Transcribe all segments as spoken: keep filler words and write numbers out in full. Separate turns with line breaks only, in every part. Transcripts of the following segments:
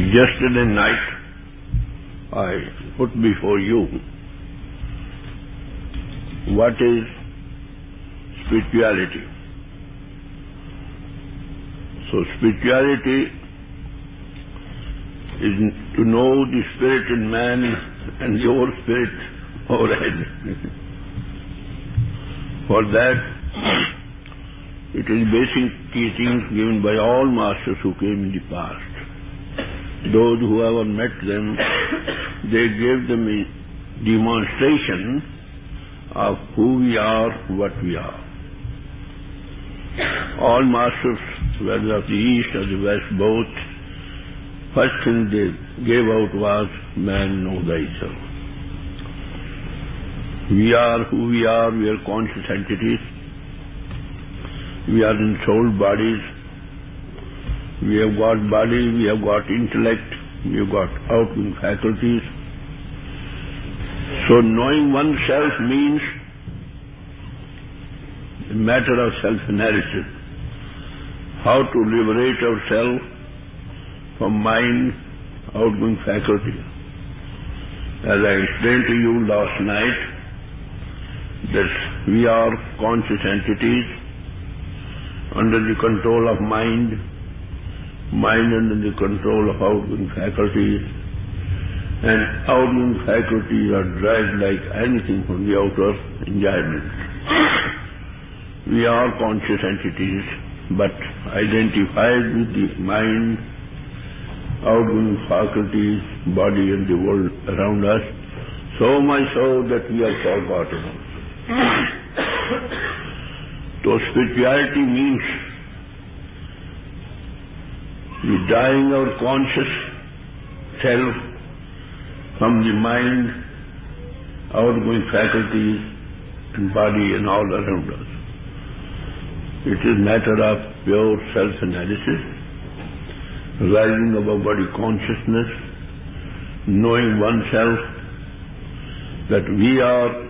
Yesterday night I put before you what is spirituality. So spirituality is to know the spirit in man and your spirit overhead. For that, it is basic teachings given by all masters who came in the past. Those who ever met them, they gave them a demonstration of who we are, what we are. All masters, whether of the East or the West, both, first thing they gave out was, man, know thyself. We are who we are, we are conscious entities. We are in soul bodies. We have got body, we have got intellect, we have got outgoing faculties. So knowing oneself means a matter of self-analysis. How to liberate ourselves from mind, outgoing faculty. As I explained to you last night, that we are conscious entities under the control of mind, mind under the control of outgoing faculties, and outgoing faculties are dragged like anything from the outer enjoyment. We are conscious entities, but identified with the mind, outgoing faculties, body and the world around us, so much so that we are forgotten also. So spirituality means we dying our conscious self from the mind, outgoing faculties and body and all around us. It is matter of pure self-analysis, rising above body consciousness, knowing oneself that we are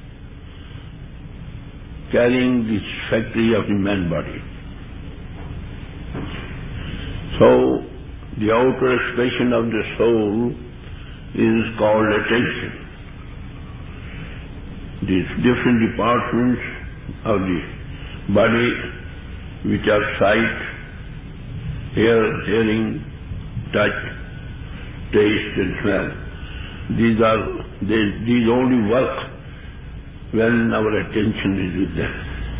carrying this factory of the man body. So, the outer expression of the soul is called attention. These different departments of the body, which are sight, hear, hearing, touch, taste and smell. These are, they, these only work when our attention is with them.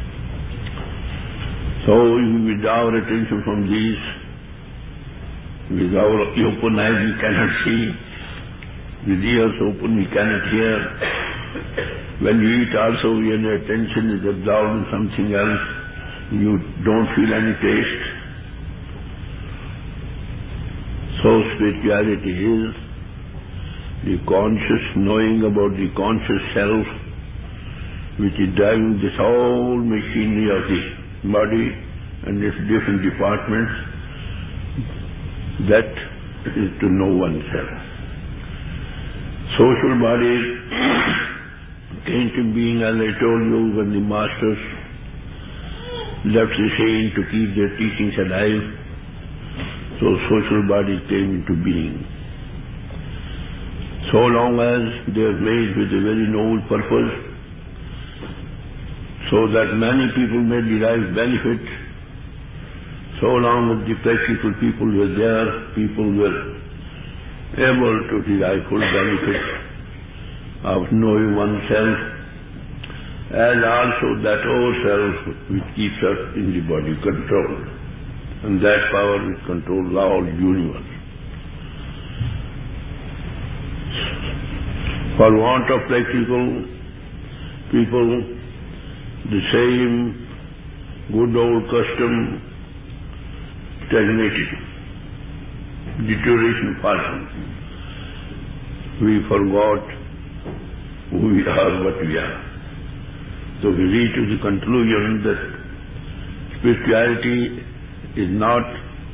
So if we withdraw our attention from these, with our open eyes we cannot see, with ears open we cannot hear. When you eat also, when your attention is absorbed in something else, you don't feel any taste. So spirituality is the conscious knowing about the conscious self, which is driving this whole machinery of the body and its different departments. That is to know oneself. Social bodies came to being, as I told you, when the masters left the scene to keep their teachings alive. So social bodies came into being. So long as they are made with a very noble purpose, so that many people may derive benefit, so long as the practical people were there, people were able to derive full benefit of knowing oneself, and also that old self which keeps us in the body controlled, and that power which controls all the universe. For want of practical people, the same good old custom stagnated, deterioration passed. We forgot who we are, what we are. So we reach to the conclusion that spirituality is not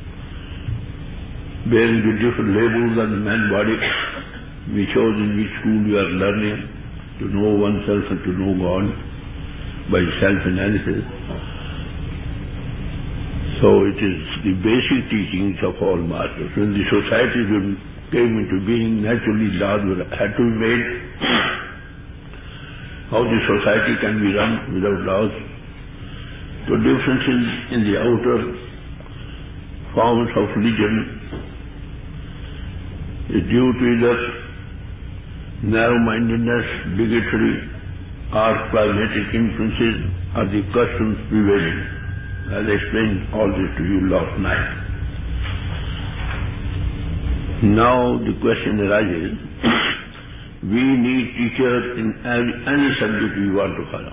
bearing the different labels on the man body. We chose in which school we are learning to know oneself and to know God by self-analysis. So it is the basic teachings of all masters. When the societies came into being, naturally laws had to be made. How the society can be run without laws? The difference in, in the outer forms of religion is due to either narrow-mindedness, bigotry, or pragmatic influences, or the customs prevailing. As I explained all this to you last night. Now the question arises, we need teachers in any subject we want to follow.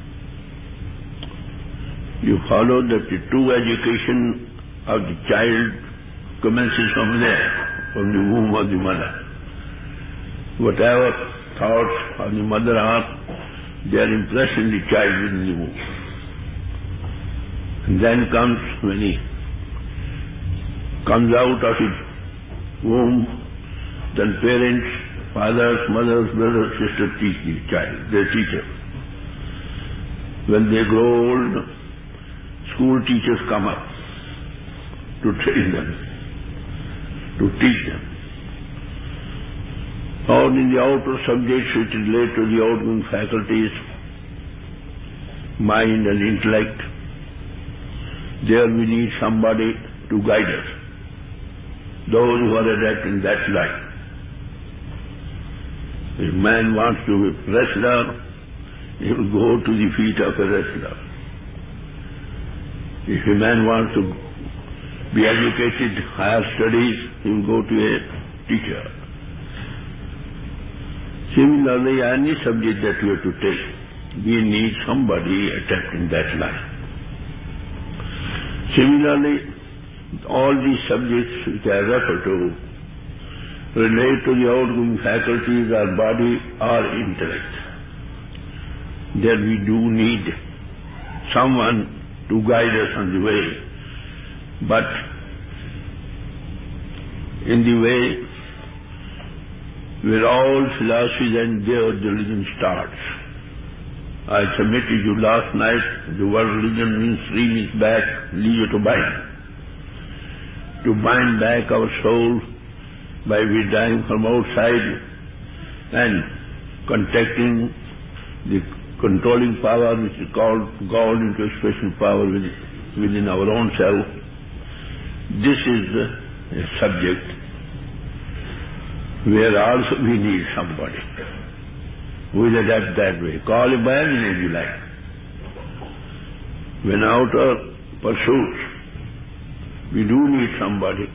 You follow that the true education of the child commences from there, from the womb of the mother. Whatever thoughts of the mother are, they are impressed in the child within the womb. And then comes, when he comes out of his womb, then parents, fathers, mothers, brothers, sisters teach the child, their teacher. When they grow old, school teachers come up to train them, to teach them. Or in the outer subjects which relate to the outgoing faculties, mind and intellect, there we need somebody to guide us, those who are adept in that line. If man wants to be a wrestler, he will go to the feet of a wrestler. If a man wants to be educated, higher studies, he will go to a teacher. Similarly, any subject that we have to take, we need somebody adept in that line. Similarly, all these subjects which I refer to relate to the outgoing faculties or body or intellect. There we do need someone to guide us on the way. But in the way where all philosophies and their religion starts. I submitted you last night, the word religion means three means back, leisure to bind. To bind back our soul by withdrawing from outside and contacting the controlling power which is called God into a special power within, within our own self. This is a subject where also we need somebody who is adept that way. Call it by any name you like. When outer pursuits, we do need somebody.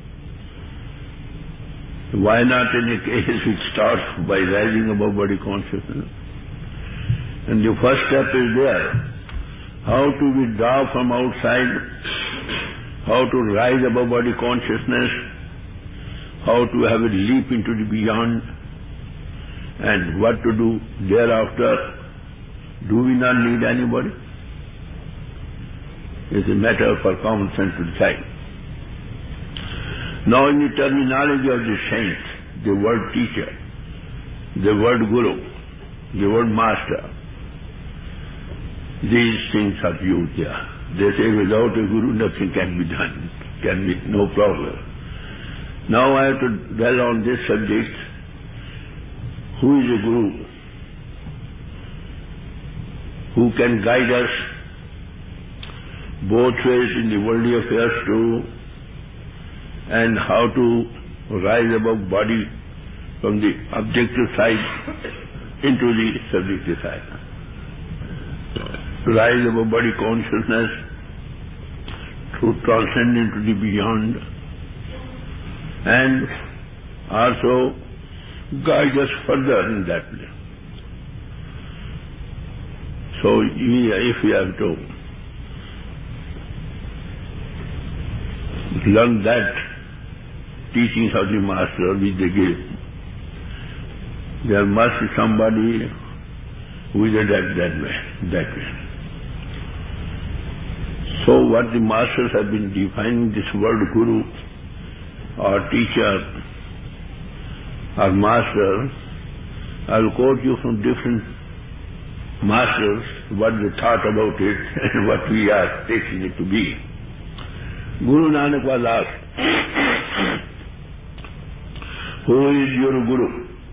Why not in a case which starts by rising above body consciousness? And the first step is there. How to withdraw from outside, how to rise above body consciousness, how to have a leap into the beyond, and what to do thereafter. Do we not need anybody? It's a matter for common sense to decide. Now in the terminology of the saints, the word teacher, the word guru, the word master, these things are used there. They say without a guru nothing can be done, can be no problem. Now I have to dwell on this subject. Who is a guru? Who can guide us both ways in the worldly affairs too, and how to rise above body from the objective side into the subjective side. Rise above body consciousness to transcend into the beyond, and also guide us further in that way. So we, if we have to learn that teachings of the Master which they give, there must be somebody who is adept that way, that way. So what the Masters have been defining this word Guru or teacher or master, I will quote you from different masters what they thought about it and what we are taking it to be. Guru Nanak was asked, who is your Guru?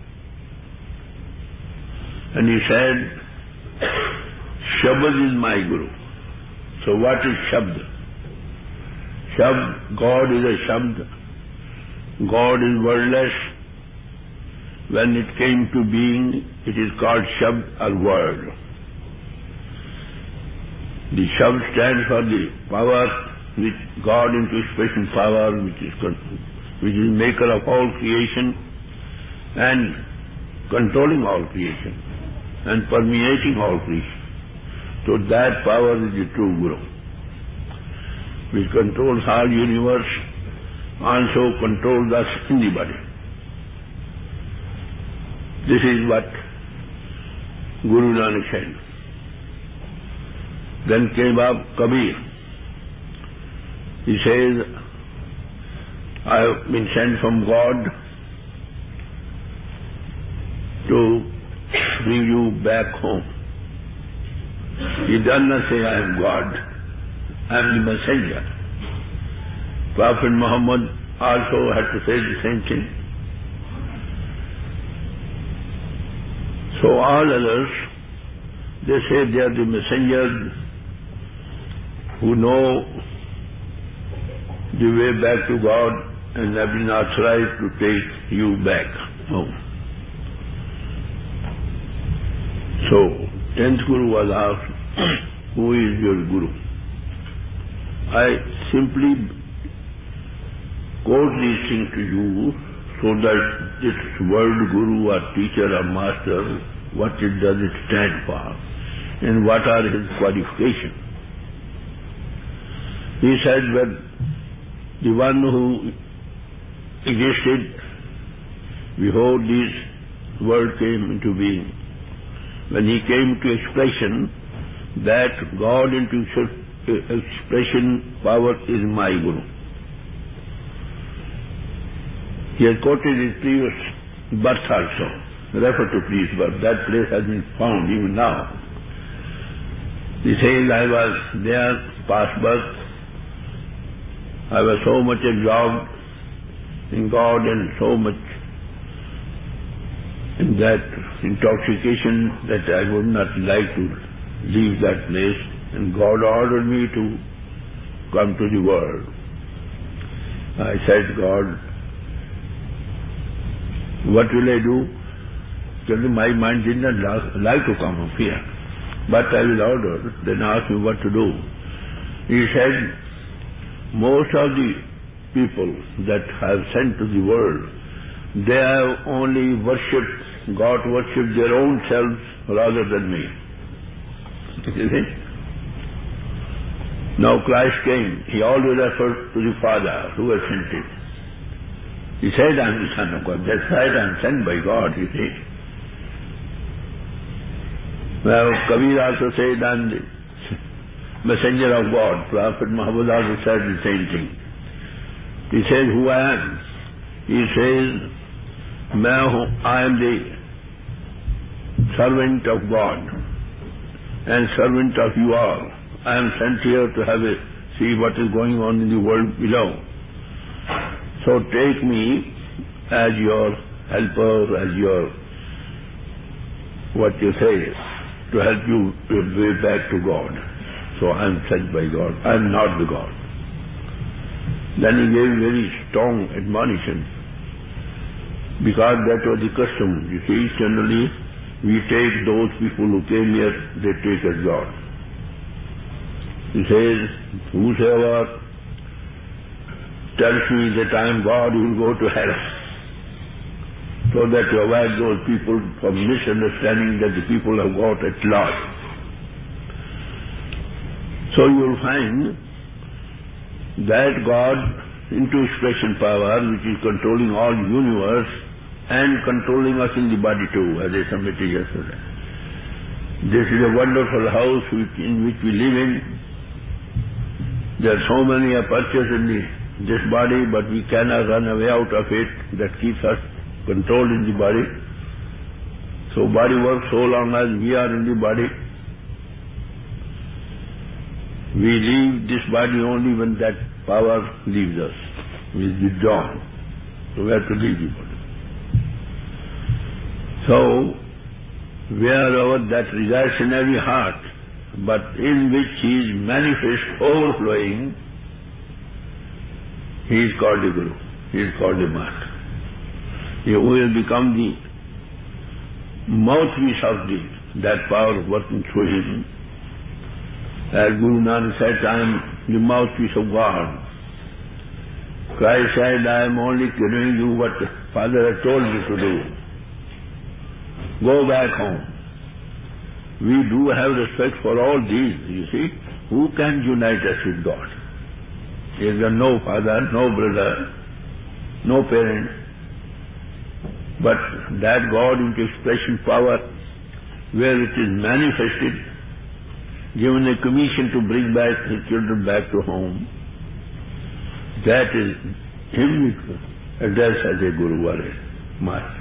And he said, Shabad is my Guru. So what is Shabd? Shabd, God is a Shabd. God is wordless. When it came to being, it is called Shabd or word. The Shabd stands for the power which God into expression power, which is which is maker of all creation and controlling all creation and permeating all creation. So that power is the true Guru, which controls all universe, also controls us in the body. This is what Guru Nanak said. Then came up Kabir. He says, I have been sent from God to bring you back home. He does not say, I am God. I am the messenger. Prophet Muhammad also had to say the same thing. So all others, they say they are the messengers who know the way back to God and have been authorized to take you back home. So, tenth Guru was asked, who is your Guru? I simply quote these things to you so that this word Guru or teacher or master, what it does it stand for and what are his qualifications. He said, when the one who existed before this world came into being, when he came to expression, that God into expression power is my Guru. He has quoted his previous birth also, refer to previous birth. That place has been found even now. He says, I was there, past birth. I was so much absorbed in God and so much in that intoxication that I would not like to leave that place. And God ordered me to come to the world. I said, God, what will I do? Because my mind did not like to come up here. But I will order. Then ask me what to do. He said, most of the people that have sent to the world, they have only worshipped, God worshipped their own selves rather than me. You see? Now Christ came, he always referred to the Father who has sent him. He said, I am the Son of God. That's right, I am sent by God, you see. Well, Kabir also said, I am the messenger of God. Prophet Muhammad also said the same thing. He says, who I am? He says, I am the servant of God and servant of you all. I am sent here to have a see what is going on in the world below. So take me as your helper, as your, what you say, to help you your way back to God. So I am sent by God. I am not the God. Then he gave very strong admonition, because that was the custom. You see, generally we take those people who came here, they take as God. He says, whosoever tells me that I am God, he will go to hell. So that to avoid those people from misunderstanding that the people have got at large. So you will find that God into expression power, which is controlling all universe and controlling us in the body too, as I submitted yesterday. This is a wonderful house which, in which we live in. There are so many apertures in the, this body, but we cannot run away out of it. That keeps us controlled in the body. So body works so long as we are in the body. We leave this body only when that power leaves us, is withdrawn. So we have to leave the body. So, wherever that resides in every heart, but in which he is manifest, overflowing, he is called a Guru. He is called a Master. He will become the mouthpiece of the, that power working through him. As Guru Nanak said, I am the mouthpiece of God. Christ said, I am only doing you what the Father has told you to do. Go back home. We do have respect for all these, you see. Who can unite us with God? There is no father, no brother, no parent. But that God into expression power, where it is manifested, given a commission to bring back his children back to home, that is him we address as a Guru or a Master.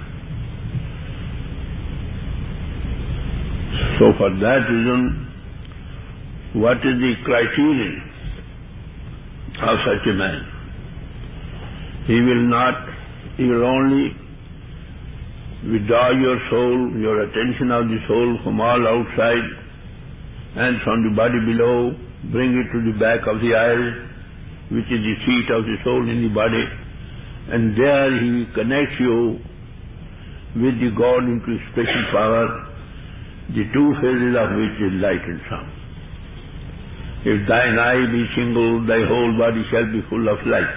So for that reason, what is the criterion of such a man? He will not, he will only withdraw your soul, your attention of the soul from all outside and from the body below, bring it to the back of the eyes, which is the seat of the soul in the body, and there he connects you with the God into special power, the two phases of which is light and sound. If thine eye be single, thy whole body shall be full of light.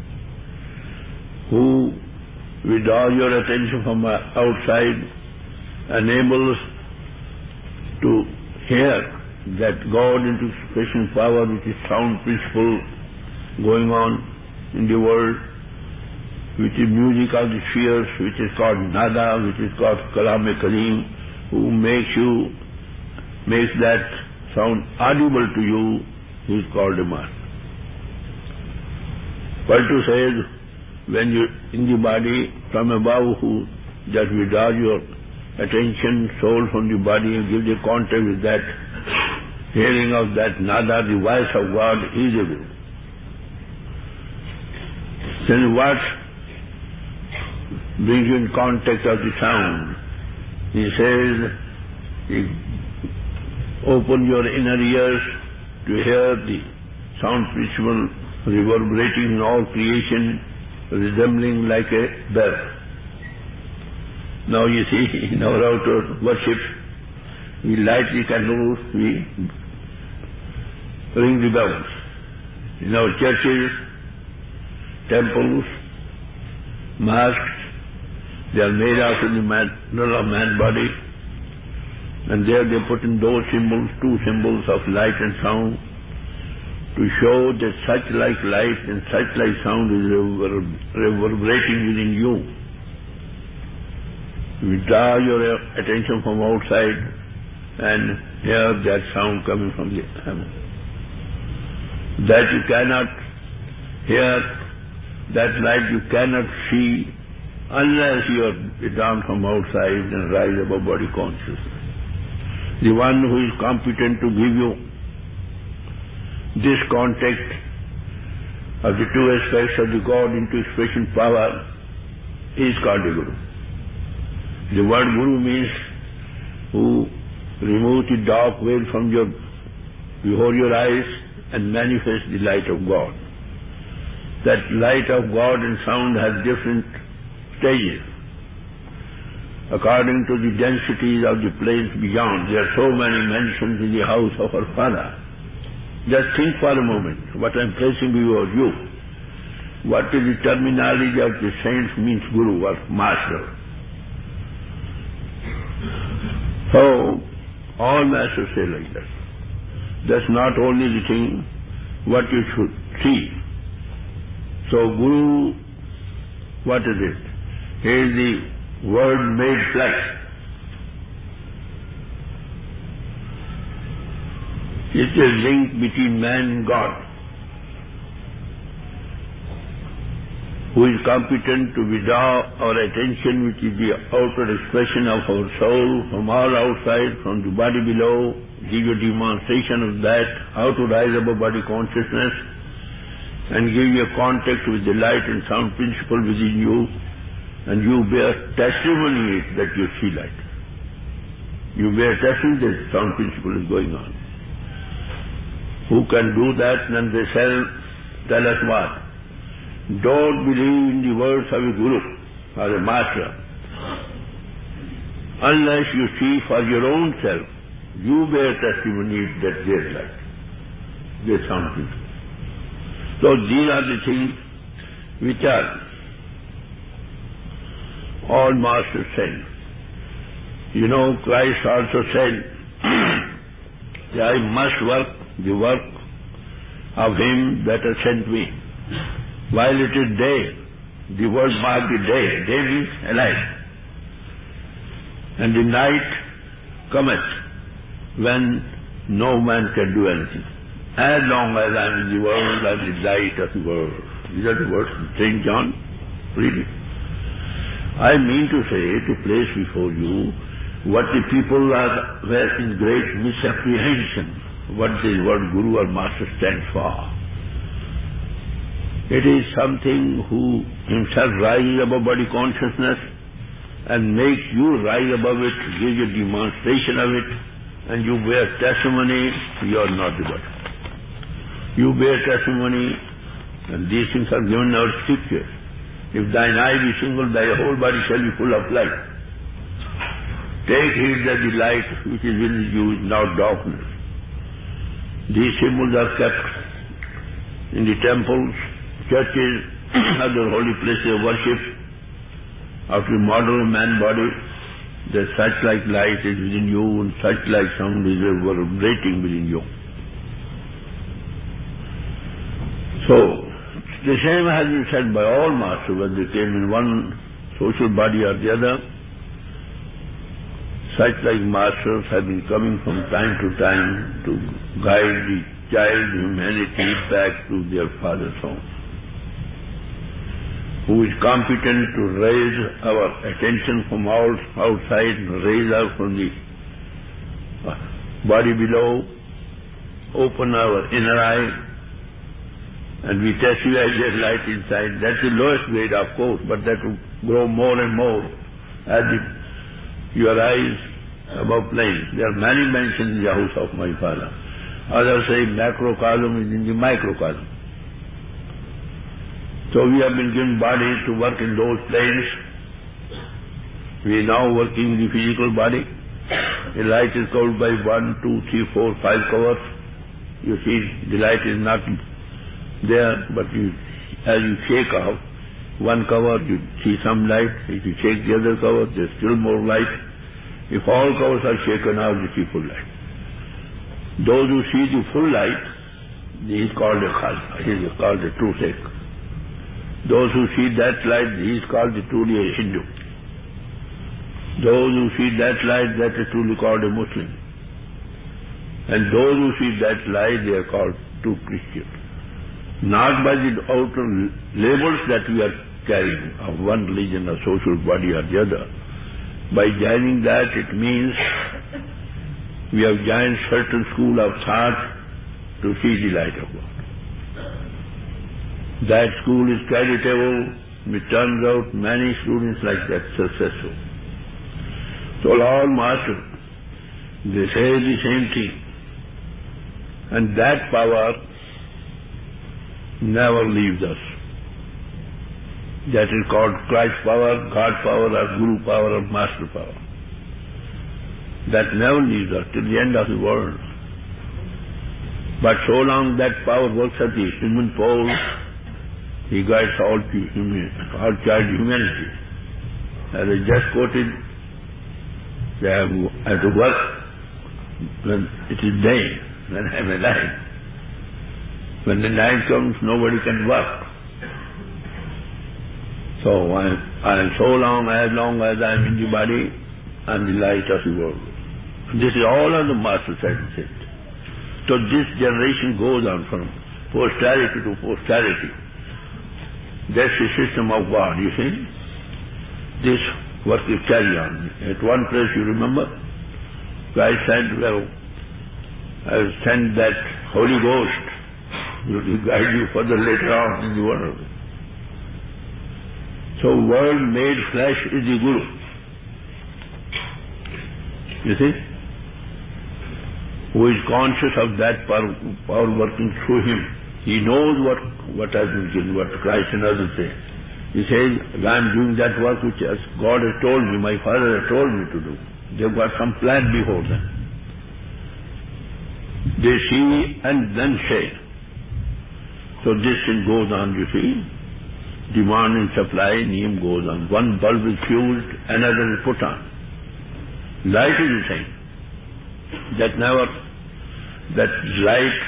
Who withdraw your attention from outside, enables to hear that God into special power, which is sound principle going on in the world, which is music of the spheres, which is called Nada, which is called Kalam-e-Kareem, who makes you, makes that sound audible to you, he is called a Master. Paltu says, when you in the body from above, who that withdraws your attention, soul from the body and gives you contact with that hearing of that Nada, the voice of God, is a Guru. Then what brings you in contact of the sound? He says, open your inner ears to hear the sound principle reverberating in all creation, resembling like a bell. Now you see, in our outer worship, we light the candles, we ring the bells. In our churches, temples, mosques, they are made after the manner of man's body, and there they put in those symbols, two symbols of light and sound, to show that such like light and such like sound is reverberating within you. Withdraw your attention from outside and hear that sound coming from the heaven. That you cannot hear, that light you cannot see, unless you are withdrawn from outside and rise above body consciousness. The one who is competent to give you this contact of the two aspects of the God into expression power is called a Guru. The word Guru means who removes the dark veil from your before your eyes and manifests the light of God. That light of God and sound has different stages according to the densities of the planes beyond. There are so many mansions in the house of our Father. Just think for a moment what I am placing before you. What is the terminology of the saints means Guru or Master. So, all masters say like that. That's not only the thing what you should see. So Guru, what is it? He is the Word made flesh. It is a link between man and God, who is competent to withdraw our attention, which is the outer expression of our soul, from all outside, from the body below, give you a demonstration of that, how to rise above body consciousness, and give you a contact with the light and sound principle within you, and you bear testimony that you see light. You bear testimony that sound principle is going on. Who can do that? Then they shall tell us what? Don't believe in the words of a guru or a master unless you see for your own self. You bear testimony that there is light. There is sound principle. So these are the things which are all masters said. You know, Christ also said, I must work the work of him that has sent me. While it is day, the word mark the day. Day means alive. And the night cometh when no man can do anything. As long as I am in the world, I am the light of the world. These are the words of Saint John. Read it. I mean to say, to place before you what the people are were in great misapprehension, what the word Guru or Master stands for. It is something who himself rises above body consciousness and makes you rise above it, gives you a demonstration of it, and you bear testimony, you are not the body. You bear testimony, and these things are given in our scriptures. If thine eye be single, thy whole body shall be full of light. Take heed that the light which is within you is not darkness. These symbols are kept in the temples, churches, other holy places of worship. After the model of man body, that such like light is within you and such like sound is vibrating within you. So, the same has been said by all masters when they came in one social body or the other. Such like masters have been coming from time to time to guide the child humanity back to their father's home, who is competent to raise our attention from outside, raise us from the body below, open our inner eye, and we testify their light inside. That's the lowest grade, of course, but that will grow more and more as the, your eyes above planes. There are many mentions in the house of my father. Others say macrocosm is in the microcosm. So we have been given bodies to work in those planes. We are now working in the physical body. The light is covered by one, two, three, four, five covers. You see, the light is not there, but you, as you shake out one cover, you see some light. If you shake the other cover, there's still more light. If all covers are shaken out, you see full light. Those who see the full light, he is called a khalsa, he is called a true Sikh. Those who see that light, he is called a truly a Hindu. Those who see that light, that is truly called a Muslim. And those who see that light, they are called true Christians. Not by the outer labels that we are carrying of one religion or social body or the other. By joining that, it means we have joined certain school of thought to see the light of God. That school is creditable. It turns out many students like that successful. So all masters, they say the same thing. And that power never leaves us. That is called Christ power, God power, or Guru power, or Master power. That never leaves us till the end of the world. But so long that power works at the human pole, he guides all, all child humanity. As I just quoted, they have, have to work when it is day, when I am alive. When the night comes, nobody can work. So I, I am so long, as long as I am in the body, I am the light of the world. This is all on the Master side of it. So this generation goes on from posterity to posterity. That's the system of God, you see. This work will carry on. At one place, you remember, Christ said, well, I will send that Holy Ghost to guide you further later on in the world. So Word made flesh is the Guru. You see? Who is conscious of that power, power working through him. He knows what, what has been given, what Christ and others say. He says, I am doing that work which God has told me, my Father has told me to do. They've got some plan before them. They see and then say. So this thing goes on, you see. Demand and supply, name goes on. One bulb is fused, another is put on. Light is the same. That never, that light,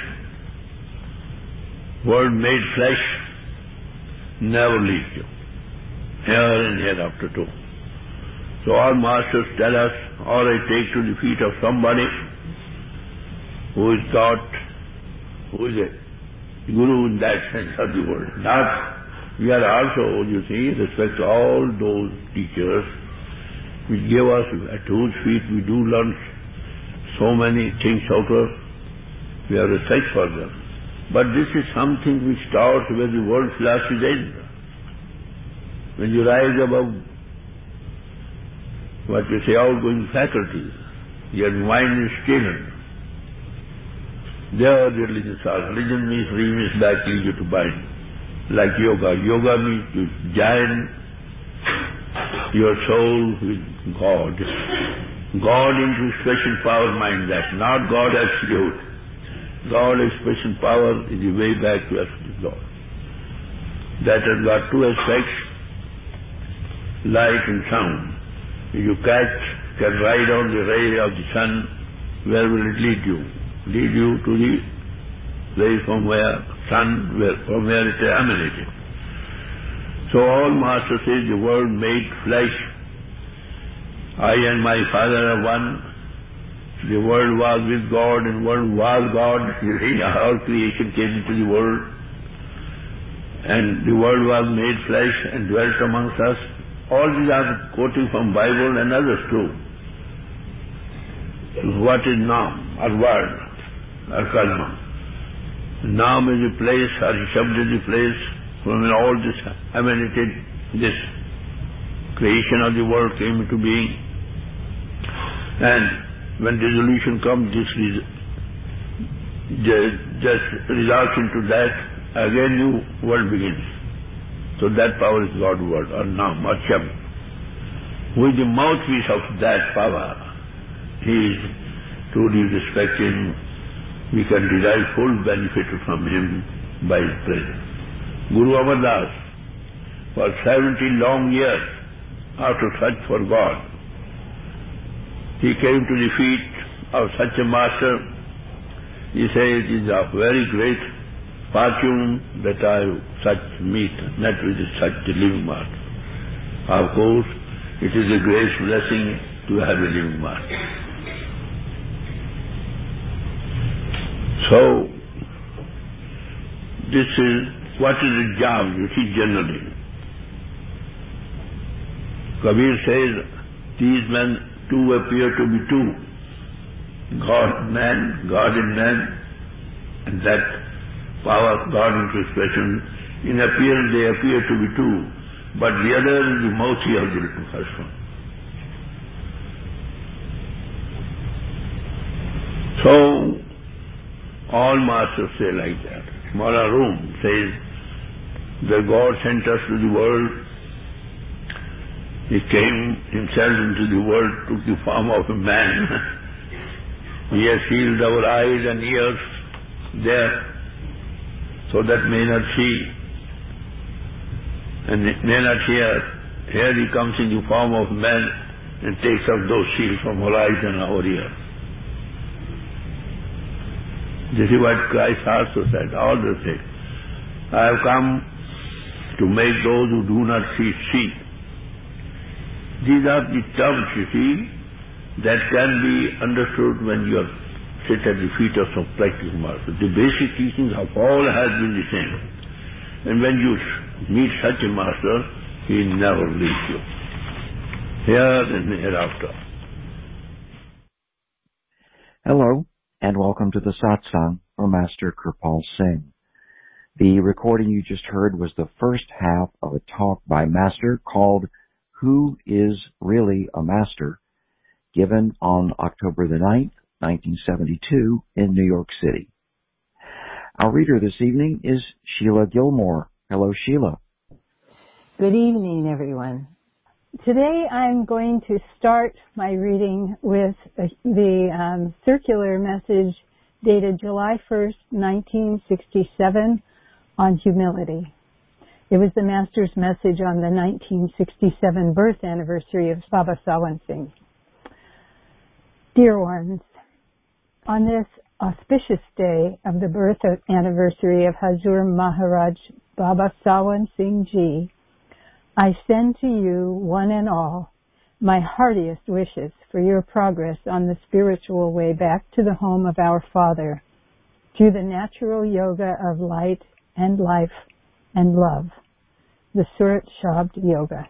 Word made flesh, never leaves you. Here and hereafter too. So our masters tell us, or I take to the feet of somebody who is taught, who is a Guru in that sense of the word. Not, we are also, you see, respect all those teachers which give us, at whose feet we do learn so many things out of. We have respect for them. But this is something which starts where the world philosophy ends. When you rise above what you say, outgoing faculties, your mind is stilled. There the religion starts. Religion means remits back you to mind. Like yoga. Yoga means to join your soul with God. God into expression power, mind that. Not God absolute. God expression power is the way back to absolute God. That has got two aspects, light and sound. If you catch, can ride on the ray of the sun, where will it lead you? Lead you to the ray from where sun, where, from where it emanated. So all Master says the Word made flesh. I and my Father are one. The world was with God and the world was God. All creation came into the world. And the world was made flesh and dwelt amongst us. All these are quoting from Bible and others too. What is Naam or word or Kalma? Naam is a place, or Shabd is a place from when all this emanated, this creation of the world came into being. And when dissolution comes, this just results into that, again new world begins. So that power is God's word, or Naam, or Shabd. Who is the mouthpiece of that power? He is truly respected. We can derive full benefit from him by his presence. Guru Amar Das, for seventy long years, after search for God, he came to the feet of such a master. He says, it is a very great fortune that I such meet, met with such a living master. Of course, it is a great blessing to have a living master. So, this is, what is the job, you see, generally. Kabir says, these men two appear to be two. God, man, God in man, and that power, God into expression. In appearance they appear to be two, but the other is the mouthpiece of the little first one. So, all masters say like that. Mawlana Rum says that God sent us to the world. He came himself into the world, took the form of a man. He has sealed our eyes and ears there, so that may not see and may not hear. Here he comes in the form of man and takes off those seals from our eyes and our ears. This is what Christ also said, all the same. I have come to make those who do not see, see. These are the terms, you see, that can be understood when you are sit at the feet of some practical master. The basic teachings of all has been the same. And when you meet such a master, he never leaves you. Here and hereafter.
Hello, and welcome to the satsang from Master Kirpal Singh. The recording you just heard was the first half of a talk by Master called Who is Really a Master, given on October the ninth, nineteen seventy-two in New York City. Our reader this evening is Sheila Gilmore. Hello, Sheila.
Good evening, everyone. Today I'm going to start my reading with the um, circular message dated July first, nineteen sixty-seven on humility. It was the Master's message on the nineteen sixty-seven birth anniversary of Baba Sawan Singh. Dear ones, on this auspicious day of the birth anniversary of Hazur Maharaj Baba Sawan Singh Ji, I send to you, one and all, my heartiest wishes for your progress on the spiritual way back to the home of our Father, through the natural yoga of light and life and love, the Surat Shabd Yoga.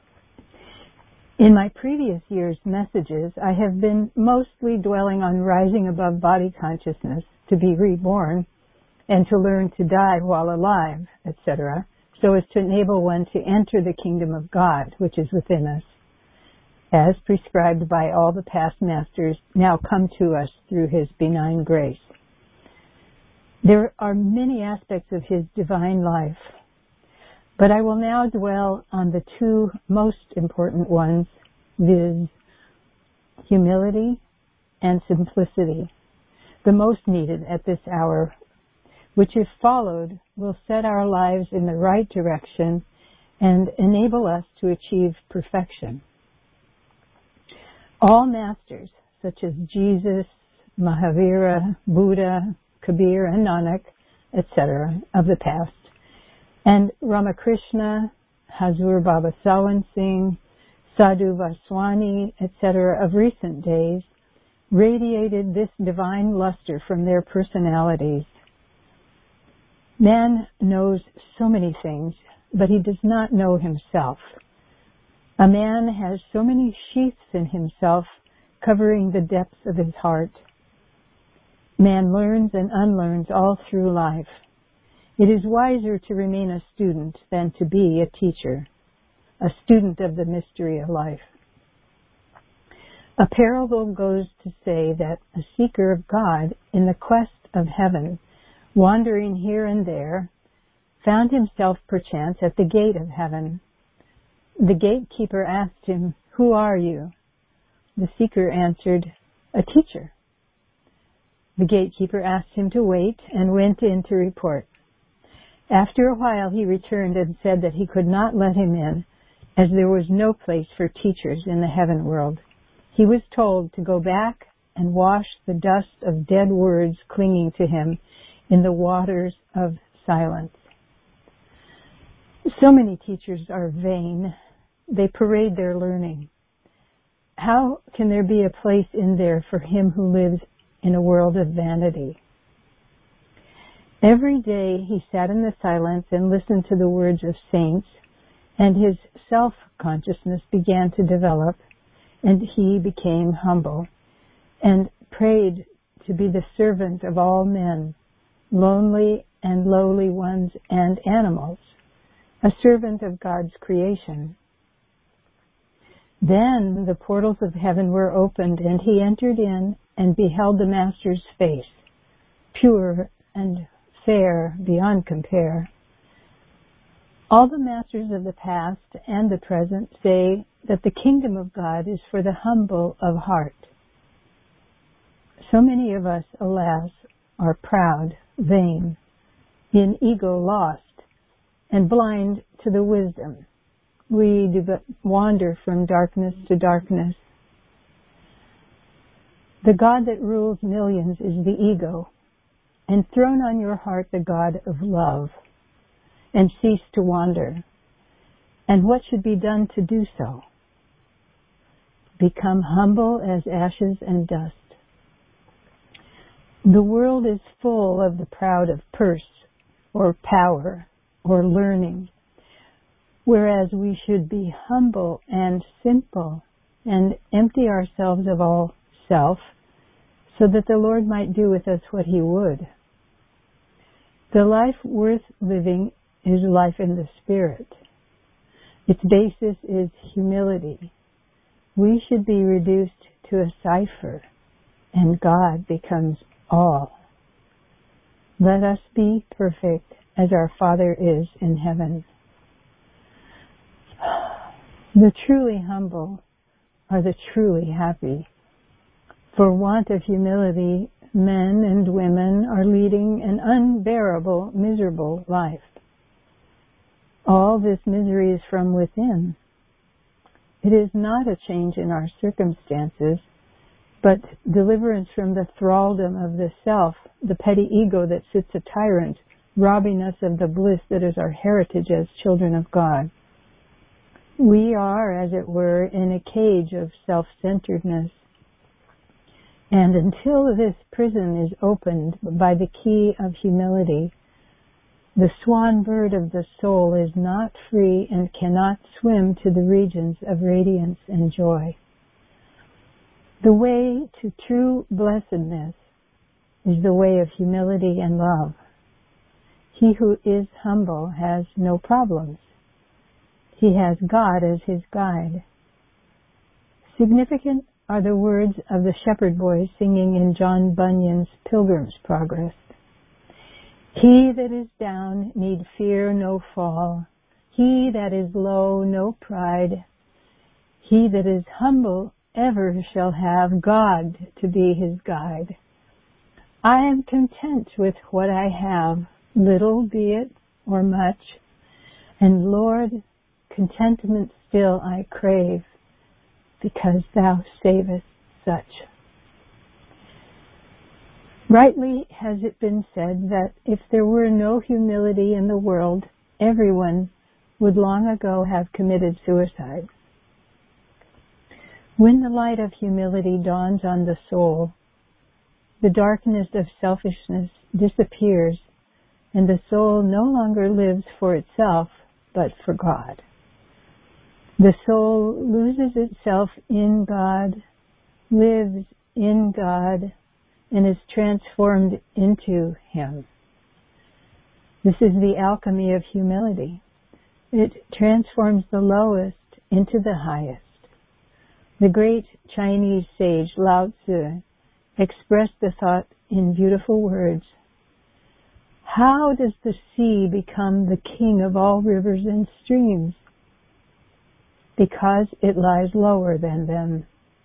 In my previous year's messages, I have been mostly dwelling on rising above body consciousness to be reborn and to learn to die while alive, et cetera, so as to enable one to enter the kingdom of God, which is within us, as prescribed by all the past masters now come to us through his benign grace. There are many aspects of his divine life, but I will now dwell on the two most important ones, viz., humility and simplicity, the most needed at this hour, which, if followed, will set our lives in the right direction and enable us to achieve perfection. All masters, such as Jesus, Mahavira, Buddha, Kabir, and Nanak, et cetera, of the past, and Ramakrishna, Hazur Baba Sawan Singh, Sadhu Vaswani, et cetera, of recent days, radiated this divine luster from their personalities. Man knows so many things, but he does not know himself. A man has so many sheaths in himself, covering the depths of his heart. Man learns and unlearns all through life. It is wiser to remain a student than to be a teacher, a student of the mystery of life. A parable goes to say that a seeker of God in the quest of heaven, wandering here and there, found himself perchance at the gate of heaven. The gatekeeper asked him, "Who are you?" The seeker answered, "A teacher." The gatekeeper asked him to wait and went in to report. After a while he returned and said that he could not let him in, as there was no place for teachers in the heaven world. He was told to go back and wash the dust of dead words clinging to him in the waters of silence. So many teachers are vain. They parade their learning. How can there be a place in there for him who lives in a world of vanity? Every day he sat in the silence and listened to the words of saints, and his self-consciousness began to develop, and he became humble, and prayed to be the servant of all men, lonely and lowly ones and animals, a servant of God's creation. Then the portals of heaven were opened, and he entered in and beheld the Master's face, pure and fair beyond compare. All the masters of the past and the present say that the kingdom of God is for the humble of heart. So many of us, alas, are proud, vain, in ego lost, and blind to the wisdom. We do but wander from darkness to darkness. The God that rules millions is the ego, and throne on your heart the God of love, and cease to wander. And what should be done to do so? Become humble as ashes and dust. The world is full of the proud of purse or power or learning, whereas we should be humble and simple and empty ourselves of all self so that the Lord might do with us what he would. The life worth living is life in the Spirit. Its basis is humility. We should be reduced to a cipher, and God becomes all. Let us be perfect as our Father is in heaven. The truly humble are the truly happy. For want of humility, men and women are leading an unbearable, miserable life. All this misery is from within. It is not a change in our circumstances, but deliverance from the thraldom of the self, the petty ego that sits a tyrant, robbing us of the bliss that is our heritage as children of God. We are, as it were, in a cage of self-centeredness. And until this prison is opened by the key of humility, the swan bird of the soul is not free and cannot swim to the regions of radiance and joy. The way to true blessedness is the way of humility and love. He who is humble has no problems. He has God as his guide. Significant are the words of the shepherd boys singing in John Bunyan's Pilgrim's Progress. He that is down need fear no fall. He that is low no pride. He that is humble ever shall have God to be his guide. I am content with what I have, little be it or much, and Lord, contentment still I crave, because thou savest such. Rightly has it been said that if there were no humility in the world, everyone would long ago have committed suicide. When the light of humility dawns on the soul, the darkness of selfishness disappears, and the soul no longer lives for itself, but for God. The soul loses itself in God, lives in God, and is transformed into Him. This is the alchemy of humility. It transforms the lowest into the highest. The great Chinese sage Lao Tzu expressed the thought in beautiful words. How does the sea become the king of all rivers and streams? Because it lies lower than them.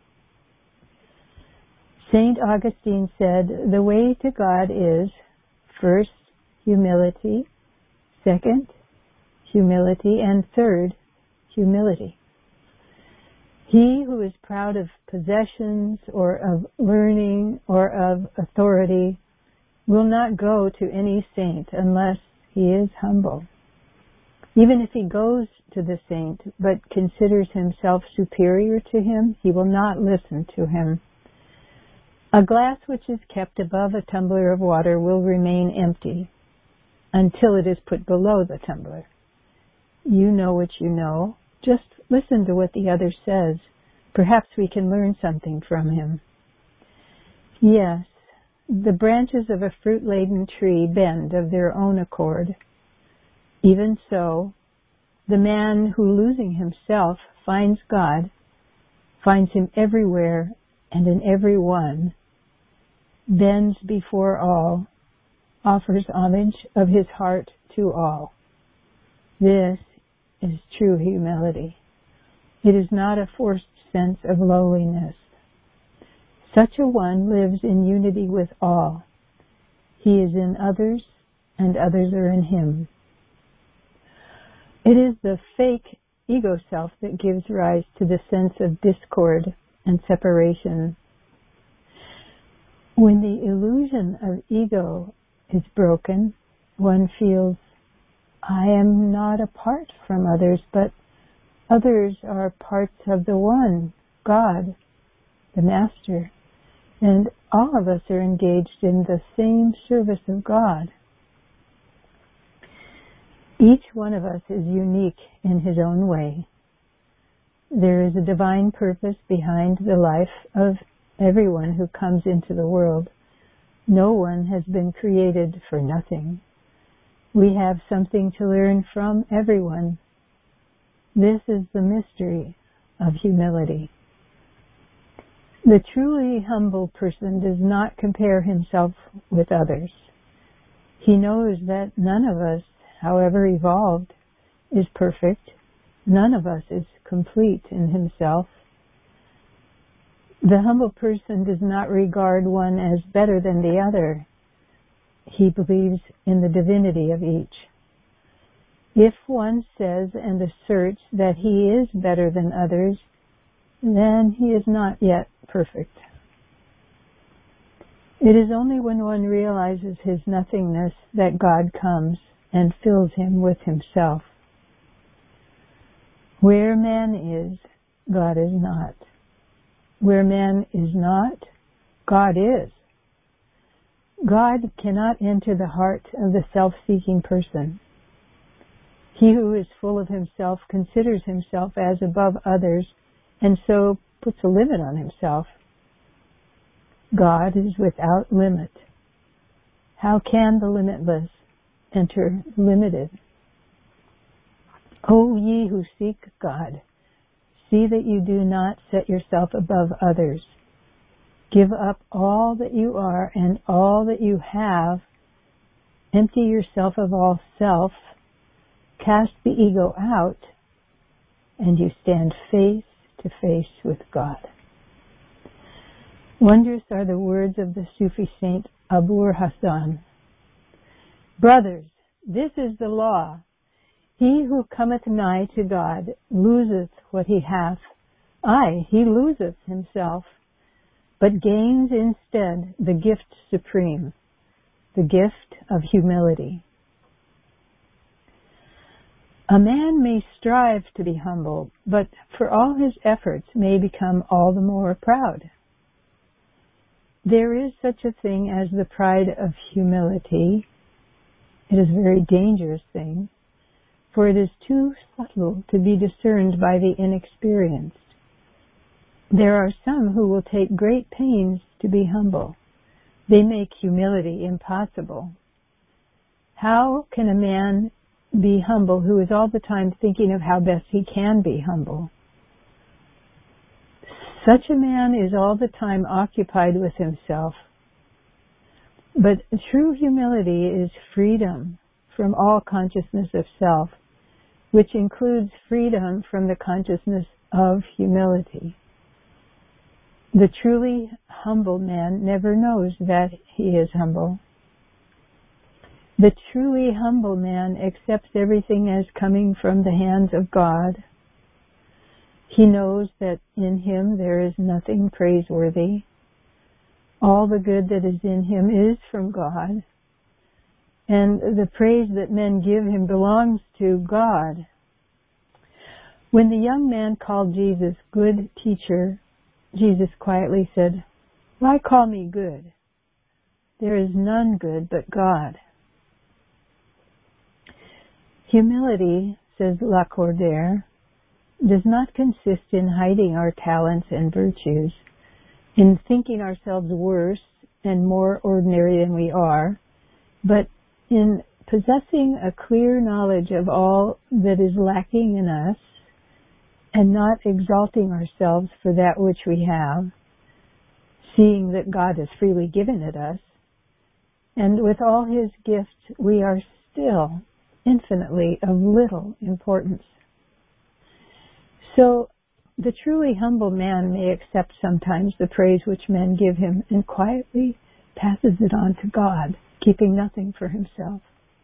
Saint Augustine said, the way to God is, first, humility, second, humility, and third, humility. He who is proud of possessions or of learning or of authority will not go to any saint unless he is humble. Even if he goes to the saint but considers himself superior to him, he will not listen to him. A glass which is kept above a tumbler of water will remain empty until it is put below the tumbler. You know what you know. Just listen to what the other says. Perhaps we can learn something from him. Yes, the branches of a fruit-laden tree bend of their own accord. Even so, the man who, losing himself, finds God, finds Him everywhere and in every one, bends before all, offers homage of his heart to all. This is true humility. It is not a forced sense of lowliness. Such a one lives in unity with all. He is in others, and others are in him. It is the fake ego self that gives rise to the sense of discord and separation. When the illusion of ego is broken, one feels, I am not apart from others, but others are parts of the one, God, the Master, and all of us are engaged in the same service of God. Each one of us is unique in his own way. There is a divine purpose behind the life of everyone who comes into the world. No one has been created for nothing. We have something to learn from everyone. This is the mystery of humility. The truly humble person does not compare himself with others. He knows that none of us, however evolved, is perfect. None of us is complete in himself. The humble person does not regard one as better than the other. He believes in the divinity of each. If one says and asserts that he is better than others, then he is not yet perfect. It is only when one realizes his nothingness that God comes and fills him with himself. Where man is, God is not. Where man is not, God is. God cannot enter the heart of the self-seeking person. He who is full of himself considers himself as above others and so puts a limit on himself. God is without limit. How can the limitless enter limited? O ye who seek God, see that you do not set yourself above others. Give up all that you are and all that you have. Empty yourself of all self. Cast the ego out, and you stand face to face with God. Wondrous are the words of the Sufi saint Abul Hassan. Brothers, this is the law. He who cometh nigh to God loseth what he hath. Aye, he loseth himself, but gains instead the gift supreme, the gift of humility. A man may strive to be humble, but for all his efforts may become all the more proud. There is such a thing as the pride of humility. It is a very dangerous thing, for it is too subtle to be discerned by the inexperienced. There are some who will take great pains to be humble. They make humility impossible. How can a man be humble who is all the time thinking of how best he can be humble? Such a man is all the time occupied with himself. But true humility is freedom from all consciousness of self, which includes freedom from the consciousness of humility. The truly humble man never knows that he is humble. The truly humble man accepts everything as coming from the hands of God. He knows that in him there is nothing praiseworthy. All the good that is in him is from God, and the praise that men give him belongs to God. When the young man called Jesus good teacher, Jesus quietly said, "Why call me good? There is none good but God." Humility, says Lacordaire, does not consist in hiding our talents and virtues, in thinking ourselves worse and more ordinary than we are, but in possessing a clear knowledge of all that is lacking in us and not exalting ourselves for that which we have, seeing that God has freely given it us, and with all his gifts we are still infinitely of little importance. So the truly humble man may accept sometimes the praise which men give him and quietly passes it on to God, keeping nothing for himself.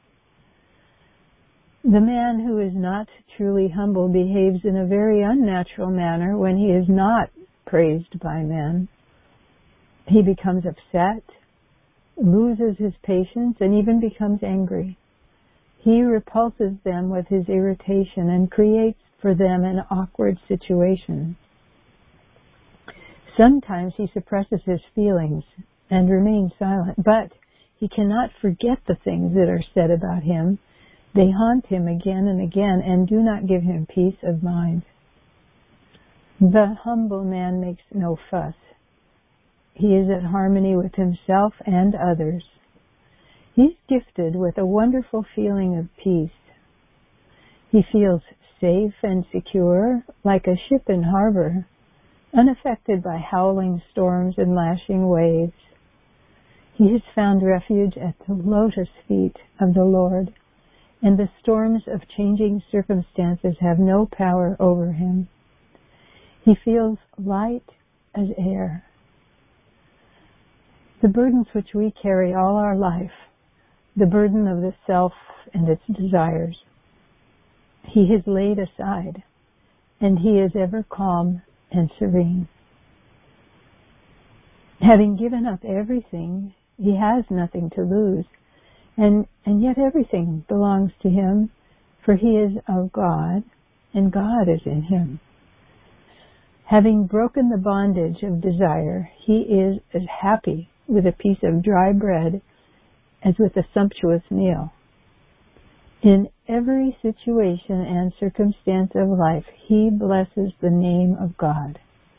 The man who is not truly humble behaves in a very unnatural manner when he is not praised by men. He becomes upset, loses his patience, and even becomes angry. He repulses them with his irritation and creates for them an awkward situation. Sometimes he suppresses his feelings and remains silent, but he cannot forget the things that are said about him. They haunt him again and again and do not give him peace of mind. The humble man makes no fuss. he is at harmony with himself and others. He's gifted with a wonderful feeling of peace. He feels safe and secure, like a ship in harbor, unaffected by howling storms and lashing waves. He has found refuge at the lotus feet of the Lord, and the storms of changing circumstances have no power over him. He feels light as air. The burdens which we carry all our life, the burden of the self and its desires, he has laid aside, and he is ever calm and serene. Having given up everything, he has nothing to lose, and, and yet everything belongs to him, for he is of God, and God is in him. Having broken the bondage of desire, he is as happy with a piece of dry bread as with a sumptuous meal. In every situation and circumstance of life, he blesses the name of God.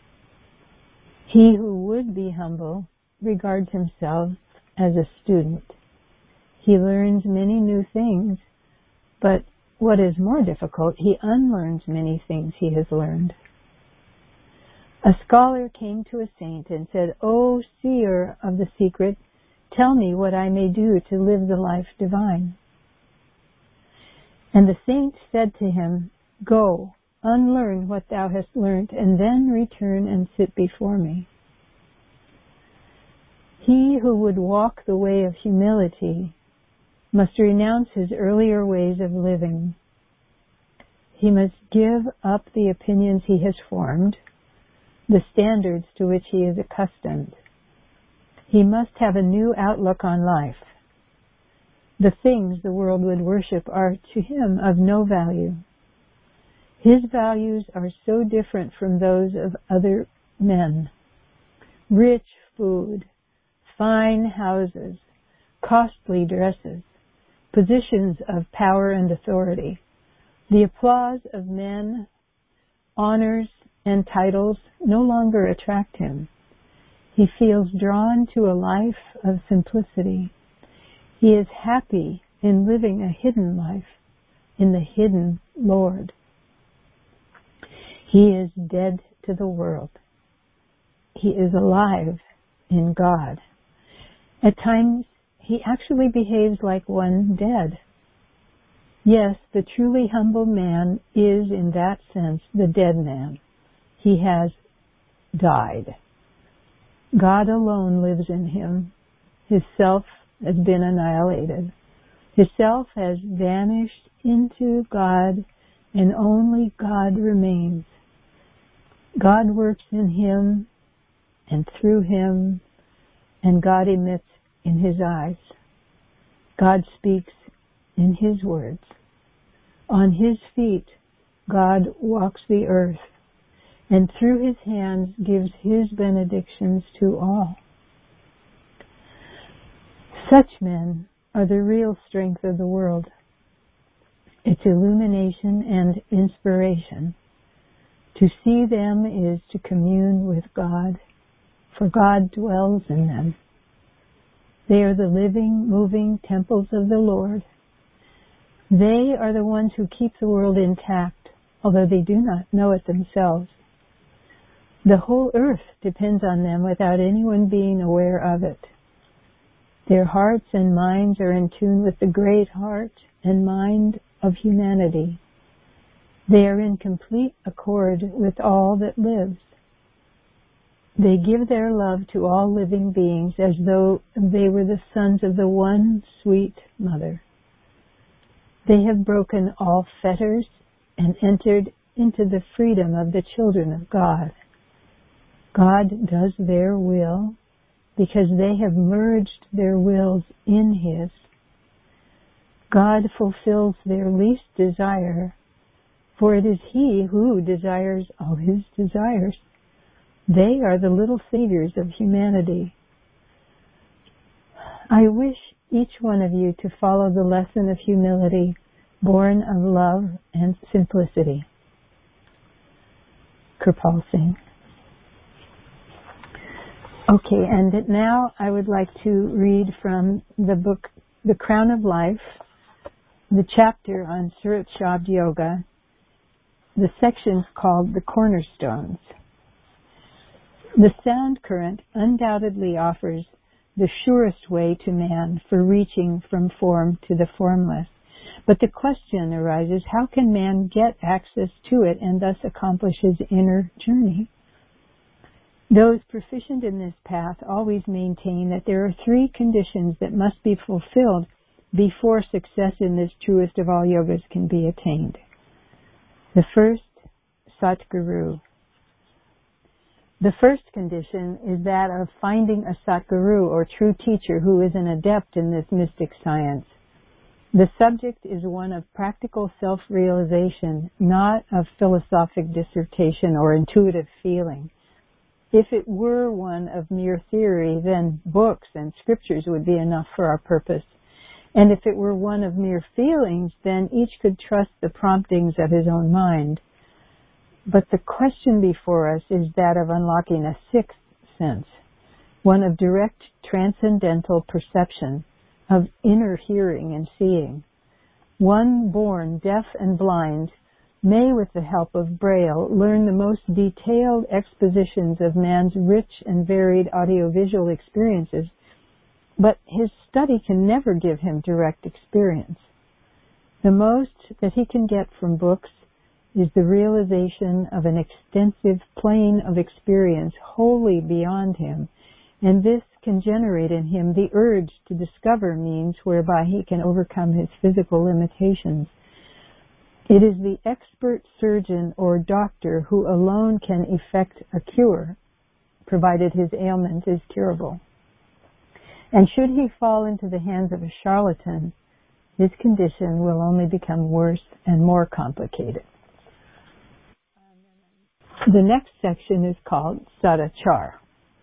He who would be humble regards himself as a student. He learns many new things, but what is more difficult, he unlearns many things he has learned. A scholar came to a saint and said, "O seer of the secret, tell me what I may do to live the life divine." And the saint said to him, "Go, unlearn what thou hast learnt, and then return and sit before me." He who would walk the way of humility must renounce his earlier ways of living. He must give up the opinions he has formed, the standards to which he is accustomed. He must have a new outlook on life. The things the world would worship are to him of no value. His values are so different from those of other men. Rich food, fine houses, costly dresses, positions of power and authority, the applause of men, honors and titles no longer attract him. He feels drawn to a life of simplicity. He is happy in living a hidden life, in the hidden Lord. He is dead to the world. He is alive in God. At times, he actually behaves like one dead. Yes, the truly humble man is, in that sense, the dead man. He has died. God alone lives in him. His self has been annihilated. His self has vanished into God, and only God remains. God works in him and through him, and God emits in his eyes. God speaks in his words. On his feet, God walks the earth, and through his hands gives his benedictions to all. Such men are the real strength of the world, its illumination and inspiration. To see them is to commune with God, for God dwells in them. They are the living, moving temples of the Lord. They are the ones who keep the world intact, although they do not know it themselves. The whole earth depends on them without anyone being aware of it. Their hearts and minds are in tune with the great heart and mind of humanity. They are in complete accord with all that lives. They give their love to all living beings as though they were the sons of the one sweet mother. They have broken all fetters and entered into the freedom of the children of God. God does their will because they have merged their wills in his. God fulfills their least desire, for it is he who desires all his desires. They are the little saviors of humanity. I wish each one of you to follow the lesson of humility born of love and simplicity. Kirpal Singh. Okay, and now I would like to read from the book, The Crown of Life, the chapter on Surat Shabd Yoga, the section called The Cornerstones. The sound current undoubtedly offers the surest way to man for reaching from form to the formless. But the question arises, how can man get access to it and thus accomplish his inner journey? Those proficient in this path always maintain that there are three conditions that must be fulfilled before success in this truest of all yogas can be attained. The first, Satguru. The first condition is that of finding a Satguru or true teacher who is an adept in this mystic science. The subject is one of practical self-realization, not of philosophic dissertation or intuitive feeling. If it were one of mere theory, then books and scriptures would be enough for our purpose. And if it were one of mere feelings, then each could trust the promptings of his own mind. But the question before us is that of unlocking a sixth sense, one of direct transcendental perception, of inner hearing and seeing. One born deaf and blind may, with the help of Braille, learn the most detailed expositions of man's rich and varied audiovisual experiences, but his study can never give him direct experience. The most that he can get from books is the realization of an extensive plane of experience wholly beyond him, and this can generate in him the urge to discover means whereby he can overcome his physical limitations. It is the expert surgeon or doctor who alone can effect a cure, provided his ailment is curable. And should he fall into the hands of a charlatan, his condition will only become worse and more complicated. The next section is called Sadachar.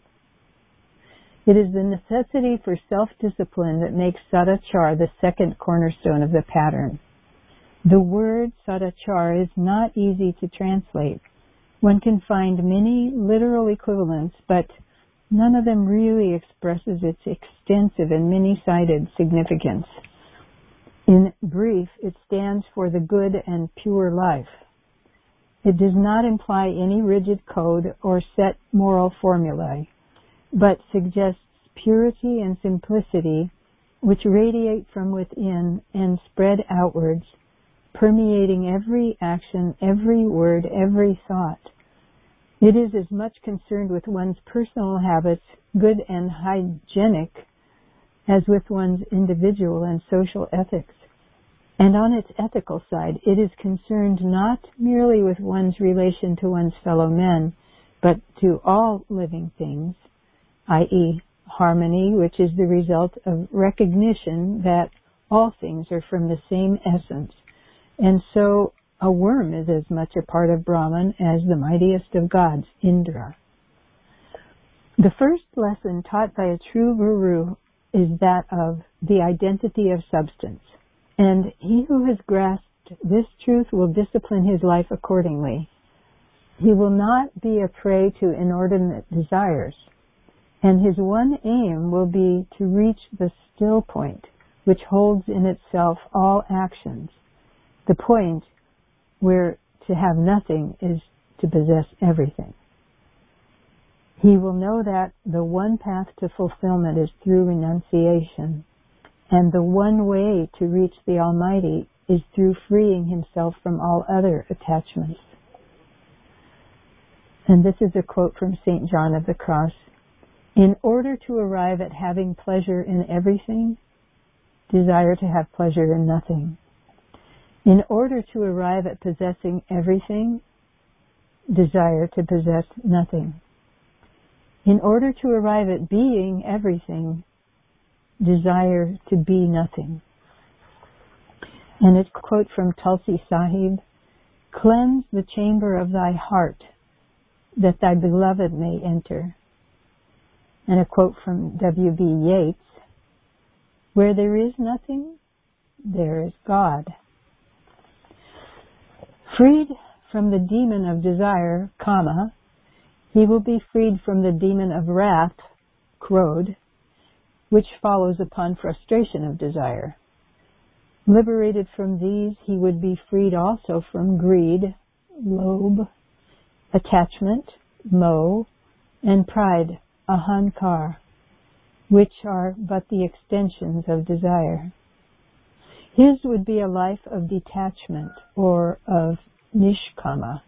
It is the necessity for self-discipline that makes Sadachar the second cornerstone of the pattern. The word Sadachar is not easy to translate. One can find many literal equivalents, but none of them really expresses its extensive and many-sided significance. In brief, it stands for the good and pure life. It does not imply any rigid code or set moral formulae, but suggests purity and simplicity which radiate from within and spread outwards, permeating every action, every word, every thought. It is as much concerned with one's personal habits, good and hygienic, as with one's individual and social ethics. And on its ethical side, it is concerned not merely with one's relation to one's fellow men, but to all living things, that is, harmony, which is the result of recognition that all things are from the same essence. And so a worm is as much a part of Brahman as the mightiest of gods, Indra. The first lesson taught by a true guru is that of the identity of substance. And he who has grasped this truth will discipline his life accordingly. He will not be a prey to inordinate desires, and his one aim will be to reach the still point, which holds in itself all actions, the point where to have nothing is to possess everything. He will know that the one path to fulfillment is through renunciation, and the one way to reach the Almighty is through freeing himself from all other attachments. And this is a quote from Saint John of the Cross. In order to arrive at having pleasure in everything, desire to have pleasure in nothing. In order to arrive at possessing everything, desire to possess nothing. In order to arrive at being everything, desire to be nothing. And it's a quote from Tulsi Sahib, cleanse the chamber of thy heart, that thy beloved may enter. And a quote from W B Yeats, where there is nothing, there is God. Freed from the demon of desire, comma, he will be freed from the demon of wrath, krodh, which follows upon frustration of desire. Liberated from these, he would be freed also from greed, lobh, attachment, moh, and pride, ahankar, which are but the extensions of desire. His would be a life of detachment or of nishkama.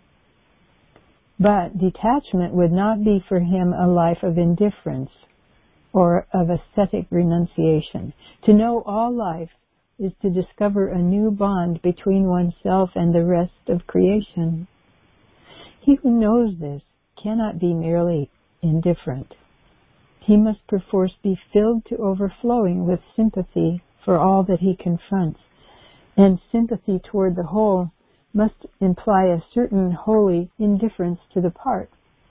But detachment would not be for him a life of indifference or of ascetic renunciation. To know all life is to discover a new bond between oneself and the rest of creation. He who knows this cannot be merely indifferent. He must perforce be filled to overflowing with sympathy for all that he confronts, and sympathy toward the whole must imply a certain holy indifference to the part.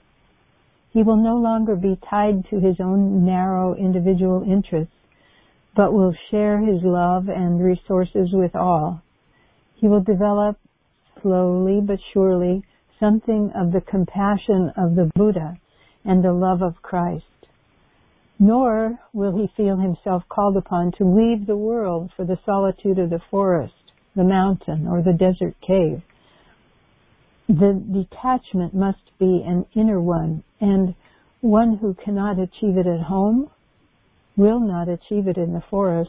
He will no longer be tied to his own narrow individual interests, but will share his love and resources with all. He will develop, slowly but surely, something of the compassion of the Buddha and the love of Christ. Nor will he feel himself called upon to leave the world for the solitude of the forest, the mountain, or the desert cave. The detachment must be an inner one, and one who cannot achieve it at home will not achieve it in the forest.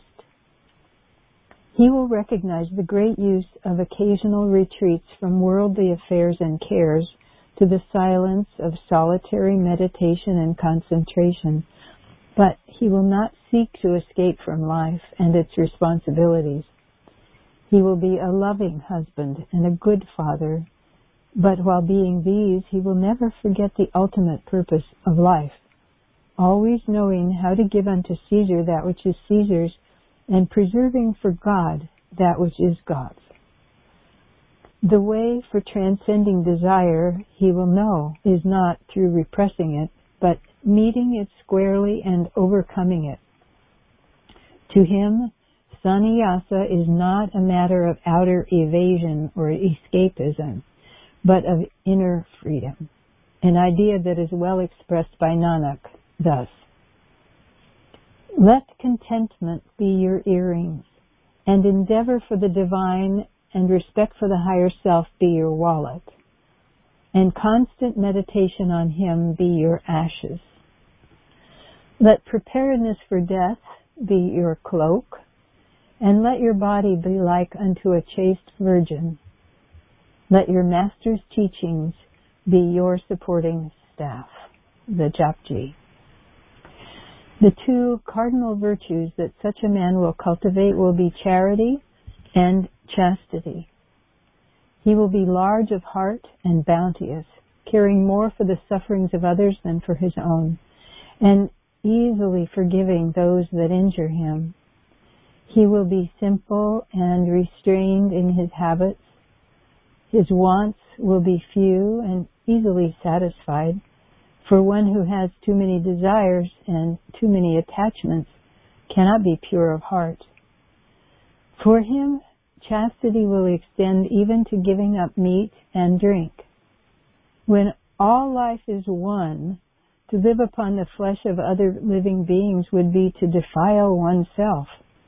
He will recognize the great use of occasional retreats from worldly affairs and cares to the silence of solitary meditation and concentration, but he will not seek to escape from life and its responsibilities. He will be a loving husband and a good father, but while being these, he will never forget the ultimate purpose of life, always knowing how to give unto Caesar that which is Caesar's, and preserving for God that which is God's. The way for transcending desire, he will know, is not through repressing it, but meeting it squarely and overcoming it. To him, sannyasa is not a matter of outer evasion or escapism, but of inner freedom, an idea that is well expressed by Nanak thus: let contentment be your earrings, and endeavor for the divine and respect for the higher self be your wallet, and constant meditation on him be your ashes. Let preparedness for death be your cloak, and let your body be like unto a chaste virgin. Let your master's teachings be your supporting staff. The Japji. The two cardinal virtues that such a man will cultivate will be charity and chastity. He will be large of heart and bounteous, caring more for the sufferings of others than for his own, and easily forgiving those that injure him. He will be simple and restrained in his habits. His wants will be few and easily satisfied, for one who has too many desires and too many attachments cannot be pure of heart. For him, chastity will extend even to giving up meat and drink. When all life is one, to live upon the flesh of other living beings would be to defile oneself.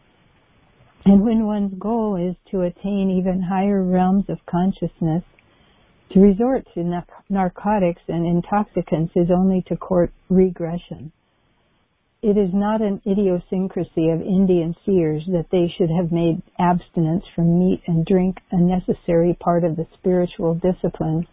And when one's goal is to attain even higher realms of consciousness, to resort to narcotics and intoxicants is only to court regression. It is not an idiosyncrasy of Indian seers that they should have made abstinence from meat and drink a necessary part of the spiritual discipline.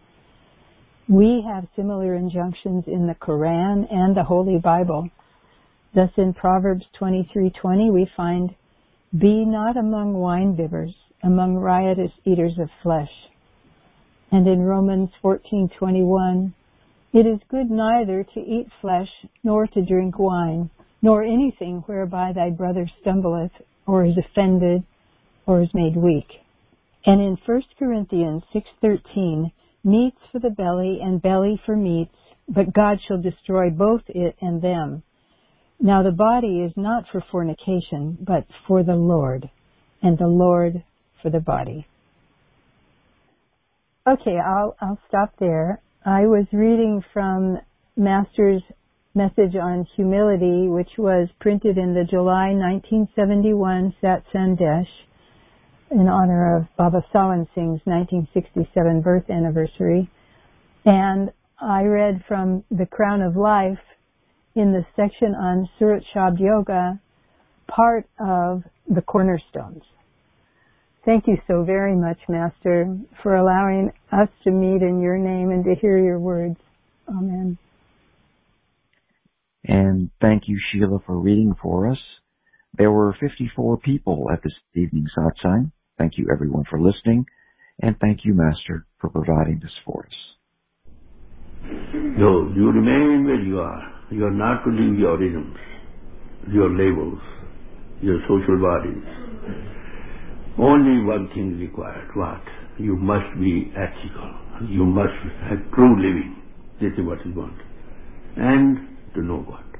We have similar injunctions in the Quran and the Holy Bible. Thus in Proverbs twenty-three twenty we find, "Be not among wine-bibbers, among riotous eaters of flesh." And in Romans fourteen twenty-one, "It is good neither to eat flesh, nor to drink wine, nor anything whereby thy brother stumbleth, or is offended, or is made weak." And in First Corinthians six thirteen, "Meats for the belly, and belly for meats, but God shall destroy both it and them. Now the body is not for fornication, but for the Lord, and the Lord for the body." Okay, I'll, I'll stop there. I was reading from Master's message on humility, which was printed in the July nineteen seventy-one Sat Sandesh in honor of Baba Sawan Singh's nineteen sixty-seven birth anniversary. And I read from The Crown of Life in the section on Surat Shabd Yoga, part of the Cornerstones. Thank you so very much, Master, for allowing us to meet in your name and to hear your words. Amen.
And thank you, Sheila, for reading for us. There were fifty-four people at this evening's satsang. Thank you, everyone, for listening. And thank you, Master, for providing this for us.
No, you remain where you are. You are not to leave your isms, your labels, your social bodies. Only one thing is required. What? You must be ethical. You must have true living. This is what you want. And to know God.